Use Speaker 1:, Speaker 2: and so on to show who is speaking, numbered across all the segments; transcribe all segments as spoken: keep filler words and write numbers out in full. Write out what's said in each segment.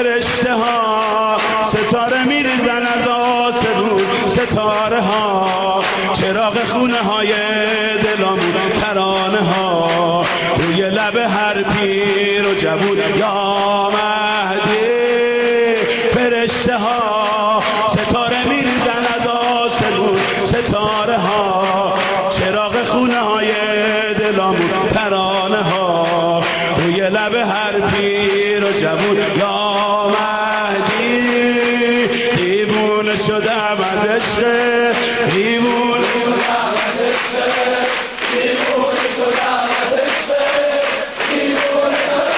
Speaker 1: فرشته ها ستاره میریزن از آسمون، ستاره ها چراغ خونه های دلامون، ترانه ها روی لب هر پیر و جوون یا مهدی. فرشته ها ستاره میریزن از آسمون، ستاره ها چراغ خونه های دلامون، ترانه ها روی لب هر پیر و جوون یا مهدی. دیوونه شدم از عشق، دیوونه شدم از عشق، دیوونه شدم از عشق، دیوونه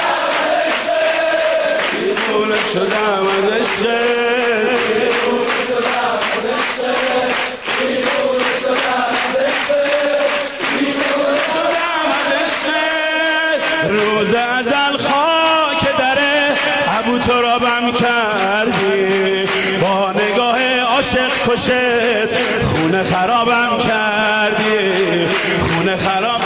Speaker 1: شدم از عشق، دیوونه شدم از عشق، دیوونه شدم از عشق، دیوونه شدم از عشق. روز ازل خاک در ابو ترابم کردی، با نگاه عاشق کشت خونه خرابم کردی، خونه خراب.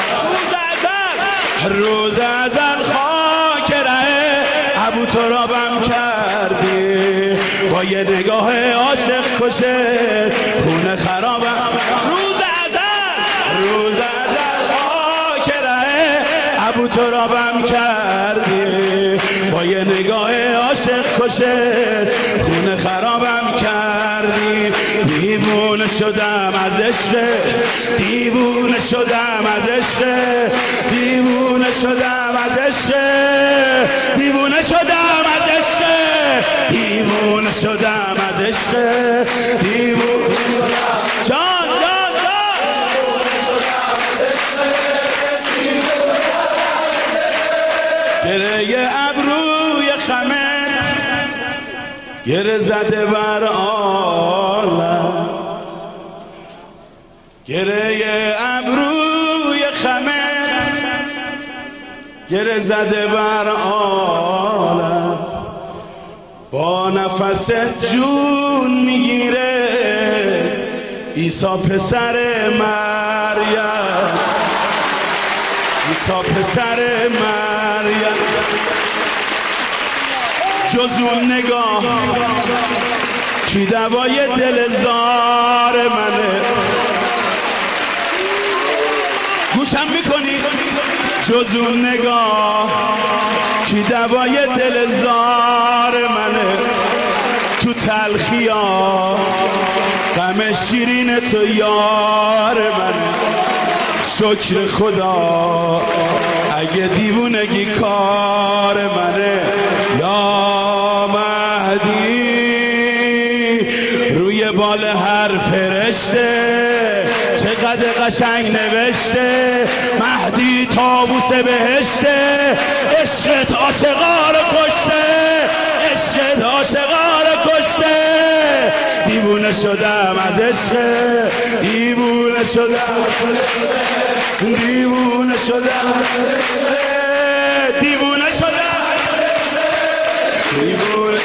Speaker 1: روز ازل خاک ره ابو ترابم کردی، با یه نگاه عاشق کشت خونه خرابم. روز ازل روز ازل خاک ره ابو ترابم کردی، با یه نگاه عاشق کشت خونه خرابم کردی. دیوونه شدم از عشق، دیوونه شدم از عشق، دیوونه شدم از عشق، دیوونه شدم از عشق، دیوونه شدم از عشق، دیوونه شدم. جان جان جان گره ابروی خمت گره زده بر عالم، گره ابروی خمت گره زده بر عالم. با نفس جون میگیره عیسی پسر مریم، عیسی پسر مریم. جز اون نگاه کی دوای دل زار منه، گوشم میکنی؟ جز اون نگاه کی دوای دل زار منه، تو تلخیا غم شیرین تو یار منه. شکر خدا اگه دیوونگی کار منه یا مهدی. روی بال هر فرشته چقدر قشنگ نوشته، مهدی طاووس بهشته، عشقت عاشقا رو کشته، عشقت عاشقا رو کشته. دیوونه شدم از عشق، دیوونه شدم، دیوونه شدم، دیوونه شدم، دیوونه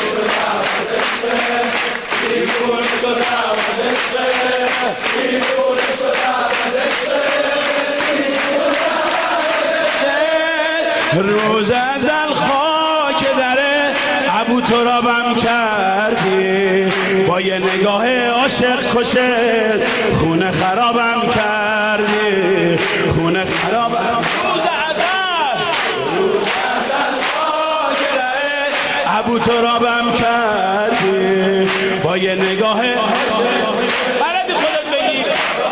Speaker 1: روز ازل خاک در ابو ترابم کردی، با یه نگاه عاشق کشت خونه خرابم کردی، خونه خرابم. روز ازل روز ازل خاک در ابو ترابم کردی، با یه نگاه عاشق بلدی خودت بگی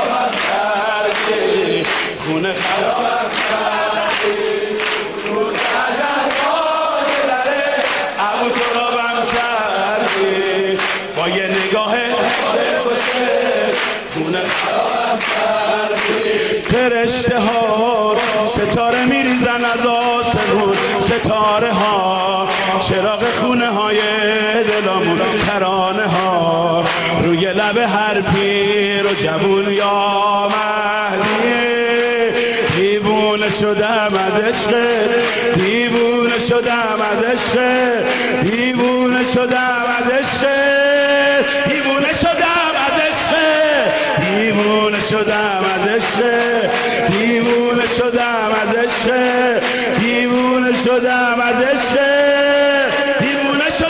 Speaker 1: کردی، خونه خرابم کردی. روز ازل خاک در ابو ترابم کردی، با یه نگاه عاشق کشت خونه خرابم کردی. فرشته ها ستاره میریزن از آسمون، ستاره ها چراغ خونه های دلامون، ترانه ها روی لب هر پیر و جوون یا مهدی. دیوونه شدم از عشق، دیوونه شدم از عشق، دیوونه شدم از عشق، دیوونه شدم از عشق، دیوونه شدم از عشق، دیوونه شدم از عشق، دیوونه شدم از عشق، دیوونه شدم.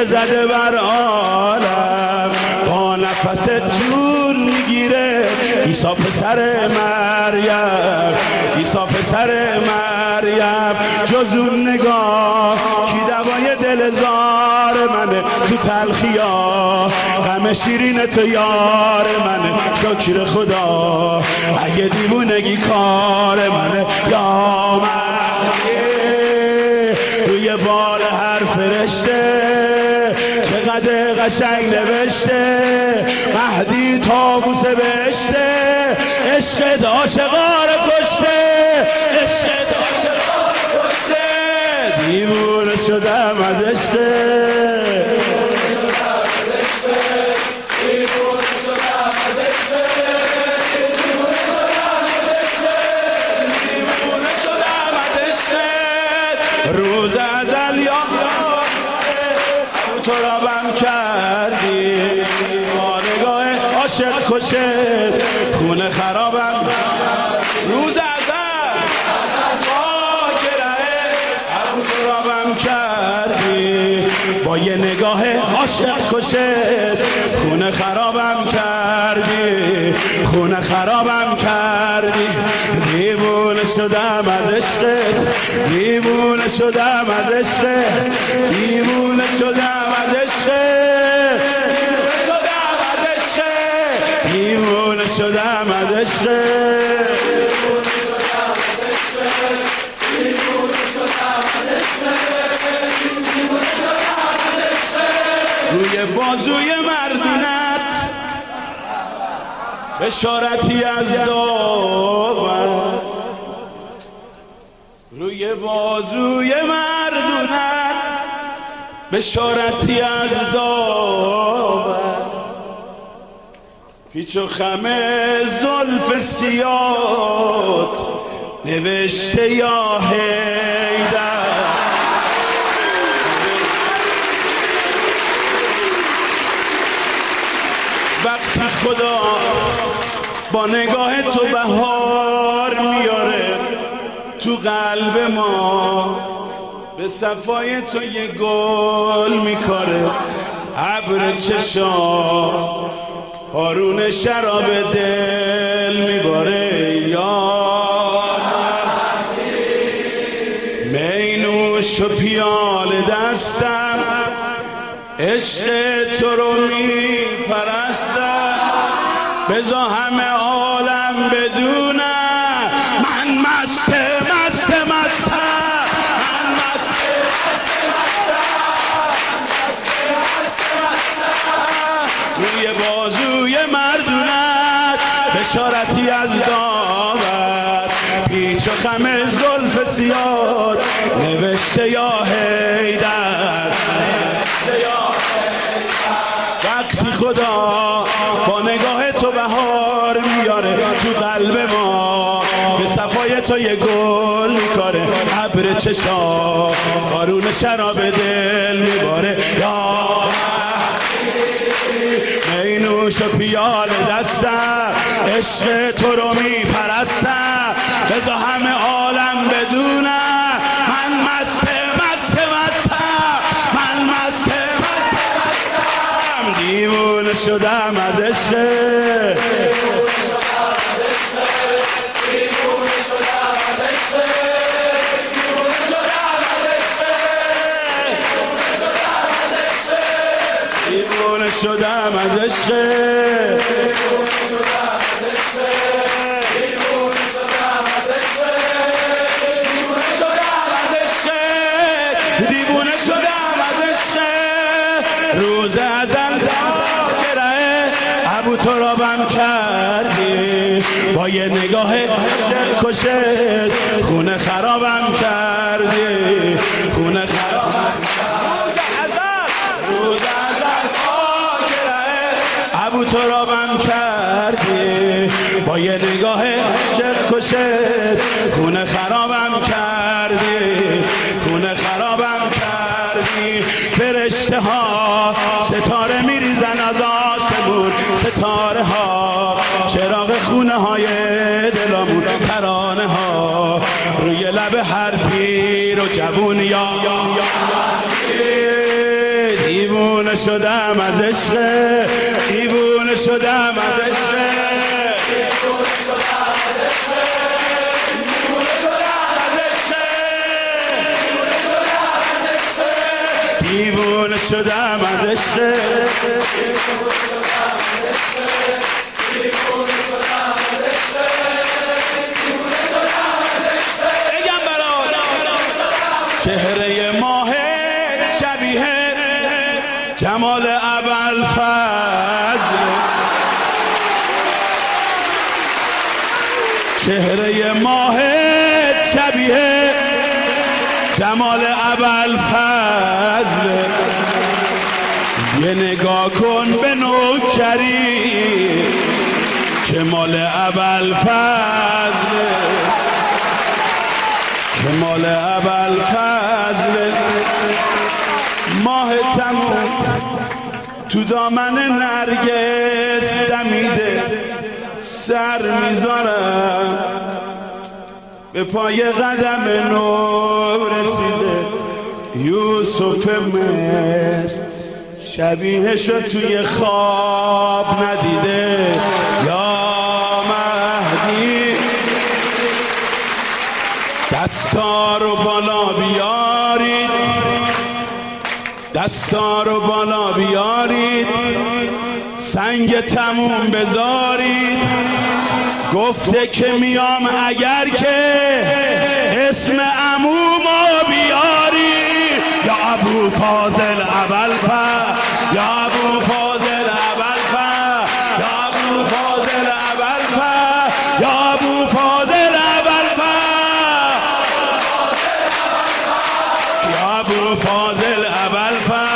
Speaker 1: تیغ زده بر عالم، با نفس جون میگیره عیسی پسر مریم، عیسی پسر مریم. جز اون نگاه کی دوای دل زار منه، تو تلخیا غم شیرین تو یار منه. شکر خدا اگه دیوونگی کار منه، یا مریم روی بال هر فرشته چقدر قشنگ نوشته، مهدی تابوس بهشته، عشق عاشقا رو کشته، عشق عاشقا رو کشته. دیوونه شدم از عشق، روز ازل یا تو را بم کردی، با نگاه عاشق کشت خونه خرابم. روز ازل خاکره تو را بم کردی، با یه نگاه عاشق کشت خونه خرابم کردی، خونه خرابم کردی. دیوونه شدم از عشقت، دیوونه شدم از عشقت، دیوونه شدم از عشقت، دیوونه شدم از عشقت. روی بازوی مردونت بشارتی از داور، روی بازوی مردونت بشارتی از داور. پیچ و خم زلف سیاد نوشته یا حیدر، وقتی خدا با نگاه تو بهار میاره تو قلب ما، به صفای تو یه گل میکاره. ابر چشا بارون شراب دل میباره، یا می نوش و پیال دستم، عشق تو رو میپرستم. بزا همه عالم بدونم من مست مست مستم، من مست روی بازوی مردونت بشارتی از داور. پیچ و خم زلف سیاد نوشته یا حیدر، وقتی خدا با نگاه تو بهار میاره تو قلب ما، به صفای تو یه گل میکاره. ابر چشا بارون شراب دل میباره، یا می نوش و پیال دستم، عشق تو رو میپرستم. بذار همه عالم بدونم من مست مست مستم، من مست مست مستم. دیوونه شدم از عشق، دیوونه شدم از عشق. روز ازل ذاکره ابو تو را بم کردی، با یه نگاه عشق کشت خونه خرابم کردی، خونه خرابم کردی. روز ازل ذاکره ابو تو را بم کردی، با یه نگاه عشق کشت خونه خرابم کردی، خونه خرابم کردی. فرشته ها ستاره میریزن از آسمون، ستاره ها چراغ خونه های دلمون، ترانه ها روی لب هر پیر و جوون. یا شدم از عشق، دیوونه شدم از عشق، دیوونه شدم از عشق، دیوونه شدم از عشق، دیوونه شدم از عشق، بگم برات چهره ماهت شبیه جمال ابوالفضل، چهره ماهت شبیه جمال ابوالفضل، یه نگاه کن به نوکری که مال ابوالفضل، که مال ابوالفضل. ماه تموم تو دامن نرگس دمیده، سر میذارم به پای قدم نو رسیده. یوسف مصر شبیه شد توی خواب ندیده. یا مهدی دستا رو بالا بیارید، دستا رو بالا بیارید، سنگ تموم بذارید. گفته که میام اگر که اسم عمومو بیاری. یا ابو فاضل ابوالفضل، یا ابو فاضل ابوالفضل، یا ابو فاضل ابوالفضل، یا ابو فاضل ابوالفضل، یا ابو فاضل ابوالفضل.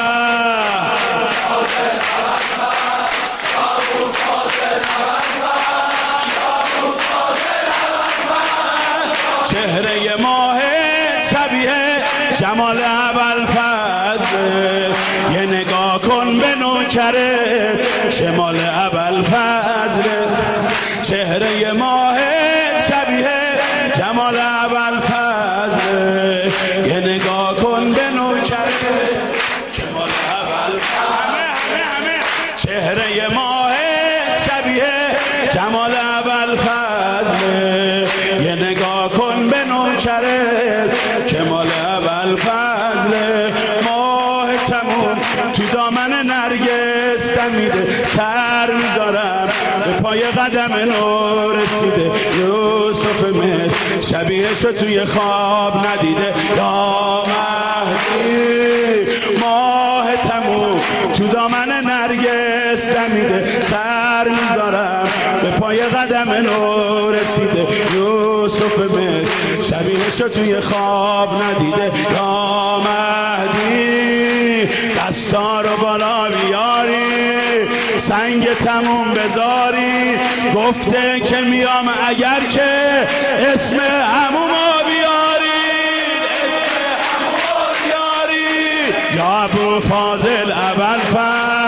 Speaker 1: چهره ماه شبیه جمال ابوالفضل، یه نگاه کن به نوکره شمال ابوالفضل. چهره ماه شبیه جمال ابوالفضل، یه نگاه کن به نوکره شمال ابوالفضل. چهره ماه شبیه جمال ابوالفضل، یه نگاه کن به نوکره کمال ابوالفضل. ماه تموم تو دامن نرگس دمیده، سر میذارم به پای قدم نو رسیده. یوسف مصر شبیه شد توی خواب ندیده. یا مهدی ماه تموم تو دامن نرگس دمیده، سر میذارم به پای قدم نو رسیده. یوسف مصر شبیه شد توی خواب ندیده. یا مهدی دستا رو بالا بیاری، سنگ تموم بذاری. گفته که میام اگر که اسم عمومو بیاری، اسم عمومو بیاری. یا ابو فاضل ابوالفضل،